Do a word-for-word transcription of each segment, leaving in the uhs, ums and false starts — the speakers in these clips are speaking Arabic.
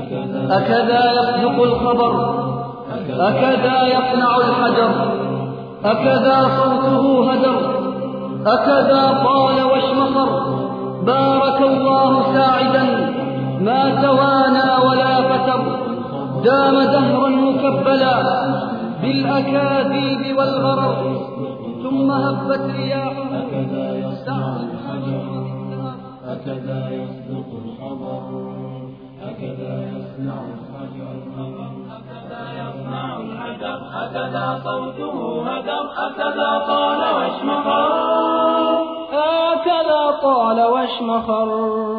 أكذا يصدق الخبر، أكذا يصنع الحجر، أكذا صوته هدر، أكذا طال واشمخر. بارك الله ساعدا ما توانى ولا فتر، دام دهرا مكبلا بالأكاذيب والغرر، ثم هبت رياح. أكذا يصنع الحجر، أكذا يصدق الخبر، أكذا يصنع الحجر، أكذا يصنع الحجر، أكذا صوته هدر، أكذا طال واشمخر، هكذا طال واشمخر،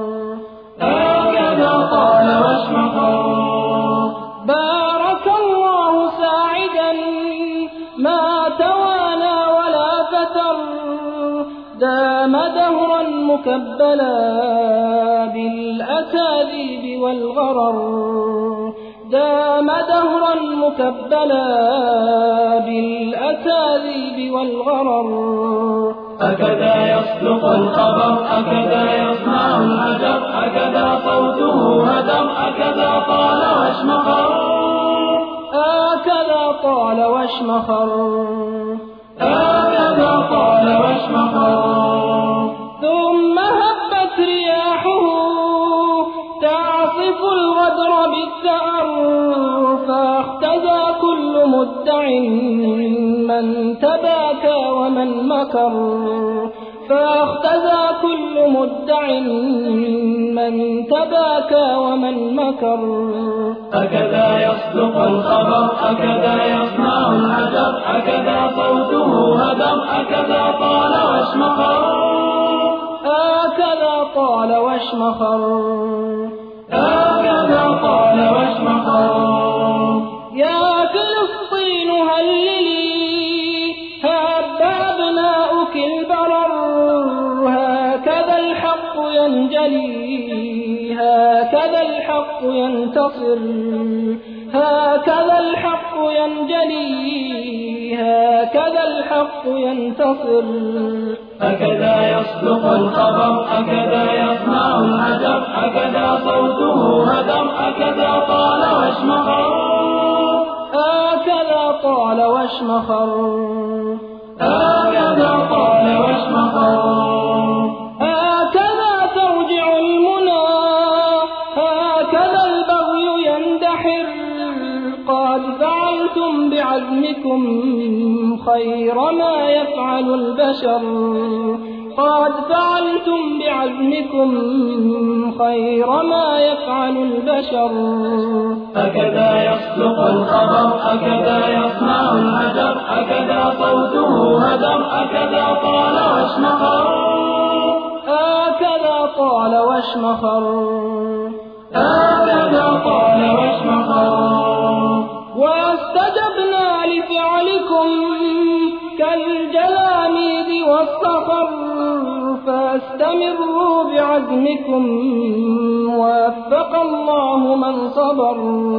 هكذا طال واشمخر. بارك الله ساعدا ما توانى ولا فتر، دام دهرا مكبلا بالأكاذيب والغرر، دام دهرا مكبلا بالأكاذيب والغرر. أكذا يصدق الخبر، أكذا يصنع الحجر، أكذا صوته هدر، أكذا طال واشمخر، هكذا طال واشمخر، هكذا طال واشمخر. ثم هبت رياحه تعصف الغدر بالثأر، فاختزى كل مدع من تباكى ومن مكر، فاختزى كل مدع من تباكى ومن مكر. أكذا يصدق الخبر، أكذا يصنع الحجر، أكذا صوته هدر، أكذا طال واشمخر، هكذا طال واشمخر، هكذا طال واشمخر. يا فلسطين هللي هب أبناؤك البرر، هكذا الحق ينجلي، هكذا الحق ينتصر، هكذا الحق ينجلي، هكذا الحق ينتصر. أكذا يصدق الخبر، أكذا يصنع الحجر، أكذا صوته هدر، أكذا طال واشمخر، هكذا طال واشمخر، هكذا طال واشمخر. هكذا ترجع المنى، هكذا البغي يندحر، قد فعلتم بعزمكم خير ما يفعل البشر، قد فعلتم بعزمكم خير ما يفعل البشر. أكذا يصدق الخبر، أكذا يصنع الحجر، أكذا صوته هدر، أكذا طال واشمخر، هكذا طال واشمخر، هكذا طال واشمخر. واستجبنا لفعلكم كالجلاميد والصخر، فاستمروا بعزمكم وفق الله من صبر،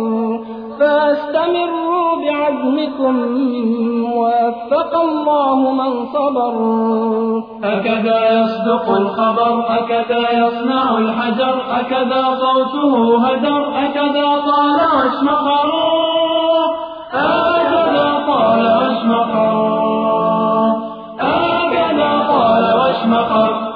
فاستمروا بعزمكم وفق الله من صبر. أكذا يصدق الخبر، أكذا يصنع الحجر، أكذا صوته هدر، أكذا طال واشمخر، أكذا طال واشمخر، أكذا طال واشمخر.